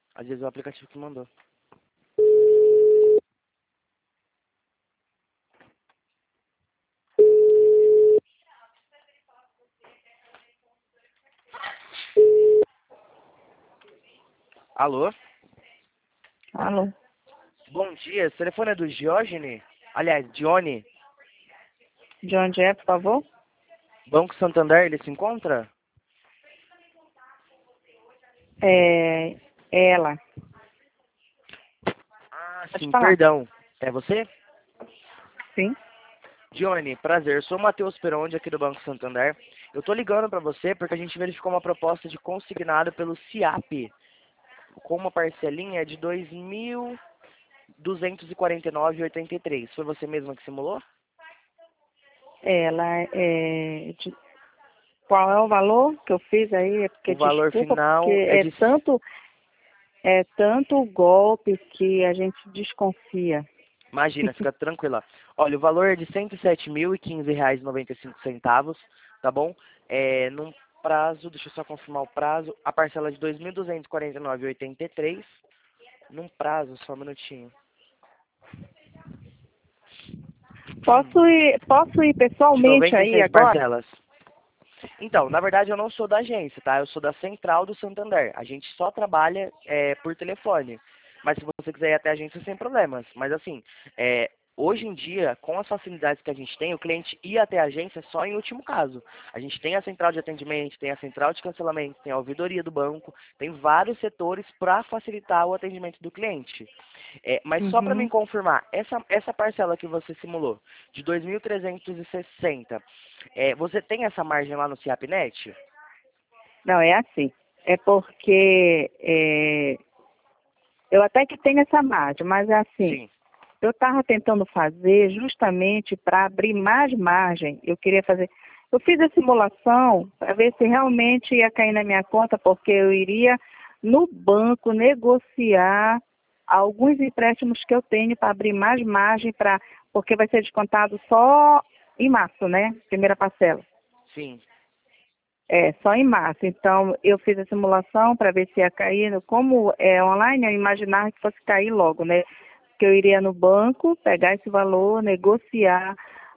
Às vezes é o aplicativo que mandou. Alô? Alô? Bom dia, esse telefone é do Diógenes? Aliás, Dione. De onde é, por favor? Banco Santander, ele se encontra? É ela. Ah, Pode sim, falar. perdão. É você? Sim. Dione, prazer. Eu sou o Matheus Peronde aqui do Banco Santander. Eu tô ligando para você porque a gente verificou uma proposta de consignado pelo CIAP com uma parcelinha de 2.249,83. Foi você mesma que simulou? Ela qual é o valor que eu fiz aí? É porque O valor desculpa, porque final é de... é tanto golpe que a gente desconfia. Imagina, fica tranquila. Olha, o valor é de R$ 107.015,95, tá bom? Num prazo, deixa eu só confirmar o prazo, a parcela é de 2.249,83, num prazo, só um minutinho. Posso ir De pessoalmente aí 96 agora? parcelas. Então, na verdade eu não sou da agência, tá? Eu sou da Central do Santander. A gente só trabalha por telefone. Mas se você quiser ir até a agência, sem problemas. Mas assim, hoje em dia, com as facilidades que a gente tem, o cliente ir até a agência só em último caso. A gente tem a central de atendimento, tem a central de cancelamento, tem a ouvidoria do banco, tem vários setores para facilitar o atendimento do cliente. Mas só para me Uhum. confirmar, essa parcela que você simulou, de 2.360, você tem essa margem lá no CiapNet? Não, é assim. É porque eu até que tenho essa margem, mas é assim. Sim. Eu estava tentando fazer justamente para abrir mais margem. Eu queria fazer. Eu fiz a simulação para ver se realmente ia cair na minha conta, porque eu iria no banco negociar alguns empréstimos que eu tenho para abrir mais margem porque vai ser descontado só em março, né? Primeira parcela. Sim. É, só em março. Então, eu fiz a simulação para ver se ia cair. Como é online, eu imaginava que fosse cair logo, né? Que eu iria no banco, pegar esse valor, negociar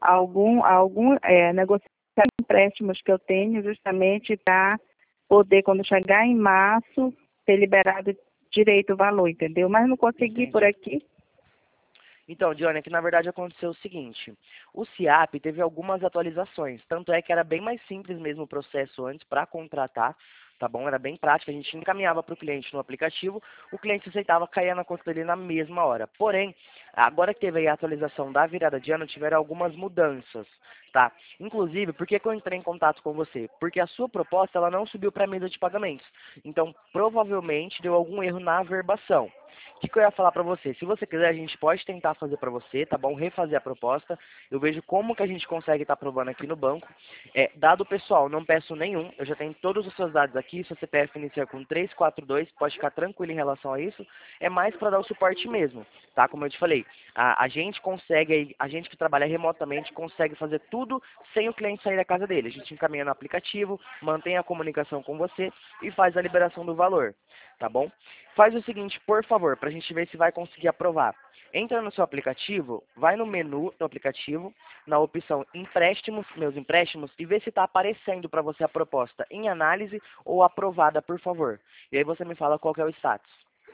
negociar empréstimos que eu tenho justamente para poder, quando chegar em março, ter liberado direito o valor, entendeu? Mas não consegui por Entendi. aqui. Então, Dione, é que na verdade aconteceu o seguinte, o CIAP teve algumas atualizações, tanto é que era bem mais simples mesmo o processo antes para contratar, tá bom? Era bem prático, a gente encaminhava para o cliente no aplicativo, o cliente aceitava, caía na conta dele na mesma hora. Porém, agora que teve aí a atualização da virada de ano, tiveram algumas mudanças, tá? Inclusive, por que eu entrei em contato com você? Porque a sua proposta, ela não subiu para a mesa de pagamentos. Então, provavelmente deu algum erro na averbação. O que eu ia falar para você? Se você quiser, a gente pode tentar fazer para você, tá bom? Refazer a proposta. Eu vejo como que a gente consegue estar aprovando aqui no banco. Dado pessoal, não peço nenhum. Eu já tenho todos os seus dados aqui. Seu CPF inicia com 342. Pode ficar tranquilo em relação a isso. É mais para dar o suporte mesmo, tá? Como eu te falei, a gente consegue, a gente que trabalha remotamente consegue fazer tudo sem o cliente sair da casa dele. A gente encaminha no aplicativo, mantém a comunicação com você e faz a liberação do valor, tá bom? Faz o seguinte, por favor, para a gente ver se vai conseguir aprovar. Entra no seu aplicativo, vai no menu do aplicativo, na opção empréstimos, meus empréstimos, e vê se está aparecendo para você a proposta em análise ou aprovada, por favor. E aí você me fala qual que é o status.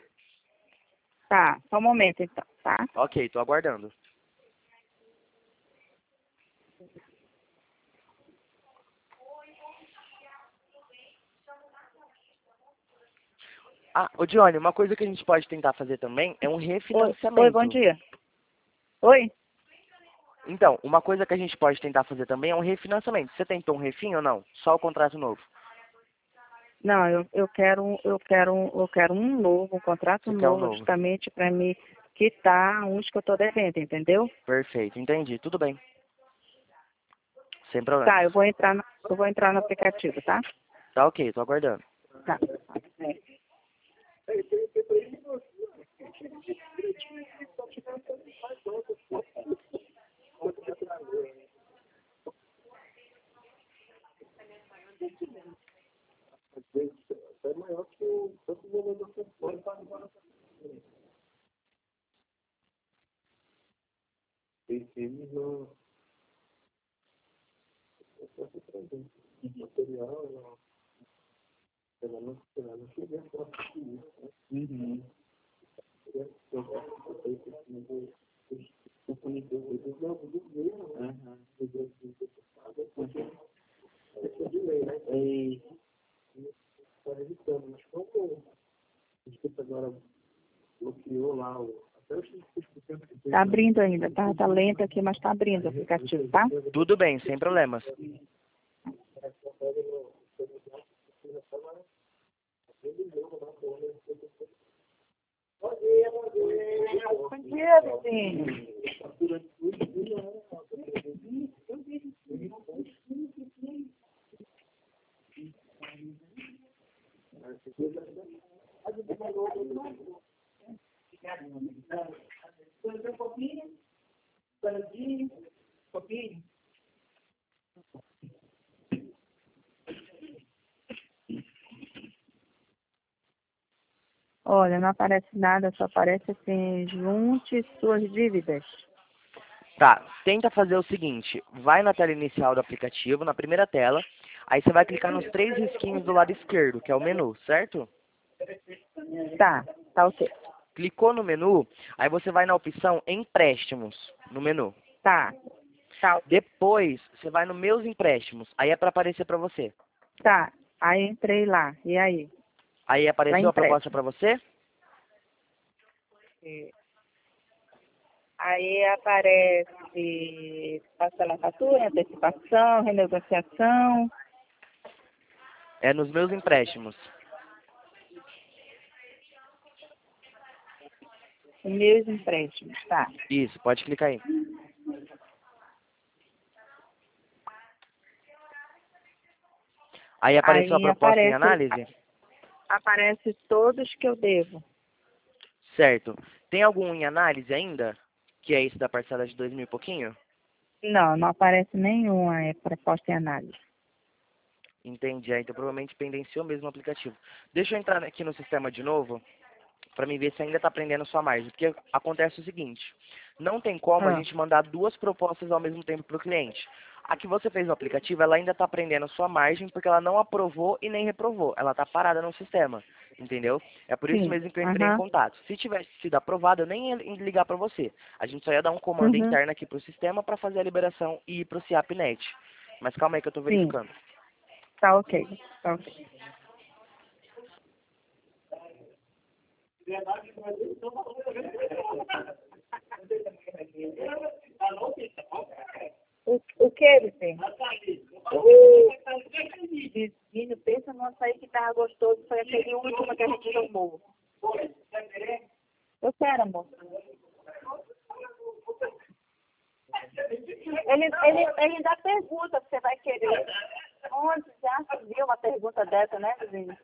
Tá, só um momento então, tá? Ok, estou aguardando. Ah, ô Dione, uma coisa que a gente pode tentar fazer também é um Oi, bom refinanciamento. dia. Oi? Então, uma coisa que a gente pode tentar fazer também é um refinanciamento. Você tentou um refin ou não? Só o contrato novo. Não, eu quero um novo, um contrato Você quer um novo, novo. justamente para me quitar uns que eu estou devendo, entendeu? Perfeito, entendi. Tudo bem. Sem Tá, problemas. eu vou entrar no aplicativo, tá? Tá ok, tô aguardando. Tá. É. Uhum. Tá abrindo ainda, tá? Tá lento aqui, mas tá abrindo o aplicativo, tá? Tudo bem, sem problemas. Bom dia, vizinho. Olha, não aparece nada, só aparece assim, junte suas dívidas. Tá, tenta fazer o seguinte, vai na tela inicial do aplicativo, na primeira tela, aí você vai clicar nos 3 risquinhos do lado esquerdo, que é o menu, certo? Tá ok. Clicou no menu, aí você vai na opção empréstimos, no menu. Tá ok. Depois, você vai no meus empréstimos, aí é para aparecer para você. Tá, aí entrei lá, e aí? Aí apareceu a proposta para você? Aí aparece parcela fatura, antecipação, renegociação. É nos meus empréstimos. Meus empréstimos, tá. Isso, pode clicar aí. Aí apareceu a Aí proposta em análise? aparece todos que eu devo. Certo. Tem algum em análise ainda? Que é esse da parcela de 2.000 e pouquinho? Não, não aparece nenhuma proposta em análise. Entendi. Então provavelmente pendenciou mesmo o aplicativo. Deixa eu entrar aqui no sistema de novo, para mim ver se ainda está prendendo sua margem. Porque acontece o seguinte, não tem como a gente mandar 2 propostas ao mesmo tempo para o cliente. A que você fez no aplicativo, ela ainda está prendendo sua margem porque ela não aprovou e nem reprovou. Ela está parada no sistema, entendeu? É por isso Sim. mesmo que eu entrei em contato. Se tivesse sido aprovado, eu nem ia ligar para você. A gente só ia dar um comando interno aqui para o sistema para fazer a liberação e ir para o CIAP.net. Mas calma aí que eu estou verificando. Tá ok, tá ok. O que, Vicente? O vizinho, pensa no açaí que tava gostoso, foi aquele último que a gente tomou. Eu quero, amor. Ele ainda pergunta se você vai querer. Onde já se viu uma pergunta dessa, né, vizinho?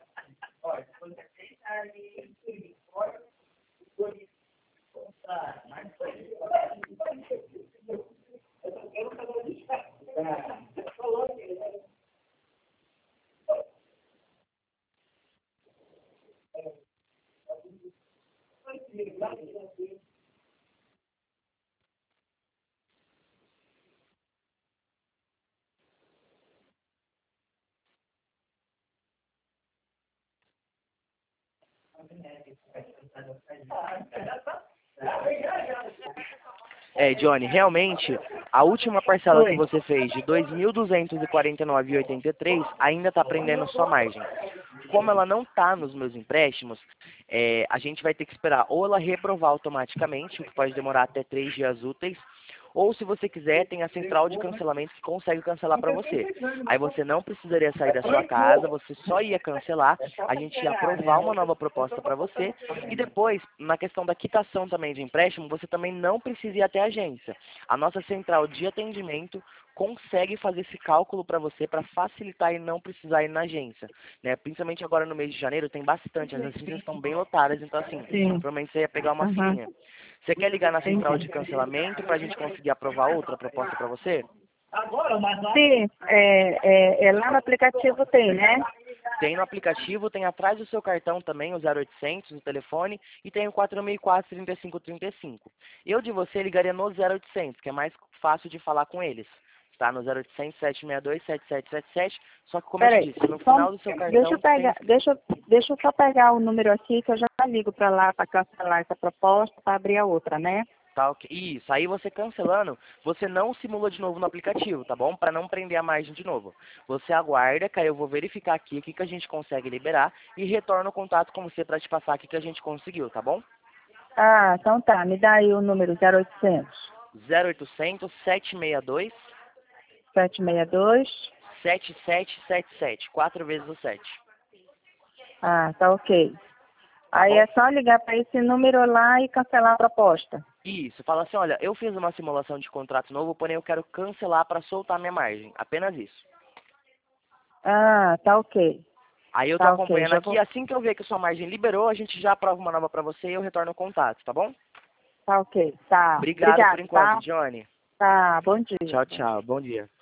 Johnny, realmente, a última parcela que você fez de R$ 2.249,83 ainda está prendendo sua margem. Como ela não está nos meus empréstimos, a gente vai ter que esperar ou ela reprovar automaticamente, o que pode demorar até 3 dias úteis, ou se você quiser, tem a central de cancelamento que consegue cancelar para você. Aí você não precisaria sair da sua casa, você só ia cancelar, a gente ia aprovar uma nova proposta para você, e depois, na questão da quitação também de empréstimo, você também não precisa ir até a agência. A nossa central de atendimento consegue fazer esse cálculo para você, para facilitar e não precisar ir na agência, né? Principalmente agora no mês de janeiro tem bastante, as agências estão bem lotadas, então assim, provavelmente você ia pegar uma filinha. Você quer ligar na central de cancelamento para a gente conseguir aprovar outra proposta para você? Sim, lá no aplicativo tem, né? Tem no aplicativo, tem atrás do seu cartão também o 0800 no telefone e tem o 4004-3535. Eu de você ligaria no 0800, que é mais fácil de falar com eles. Tá? No 0800 762 7777. Só que como eu te Peraí, disse, no só, final do seu cartão tem... deixa eu só pegar o número aqui que eu já ligo para lá para cancelar essa proposta para abrir a outra, né? Tá, ok. Isso, aí você cancelando, você não simula de novo no aplicativo, tá bom? Para não prender a margem de novo. Você aguarda, que aí eu vou verificar aqui o que, que a gente consegue liberar e retorno o contato com você para te passar o que, que a gente conseguiu, tá bom? Ah, então tá, me dá aí o número 0800 0800 762 762. 7777, 4 vezes o 7, Ah, tá ok. tá Aí bom? é só ligar para esse número lá e cancelar a proposta. Isso, fala assim, olha, eu fiz uma simulação de contrato novo, porém eu quero cancelar para soltar minha margem, apenas isso. Ah, tá ok. Aí eu tô Tá ok, acompanhando já aqui, vou. assim que eu ver que a sua margem liberou, a gente já aprova uma nova para você e eu retorno o contato, tá bom? Tá ok. Tá. Obrigado por Obrigado, enquanto, tá? Johnny. Tá, bom dia. Tchau, Bom dia. tchau. Bom dia.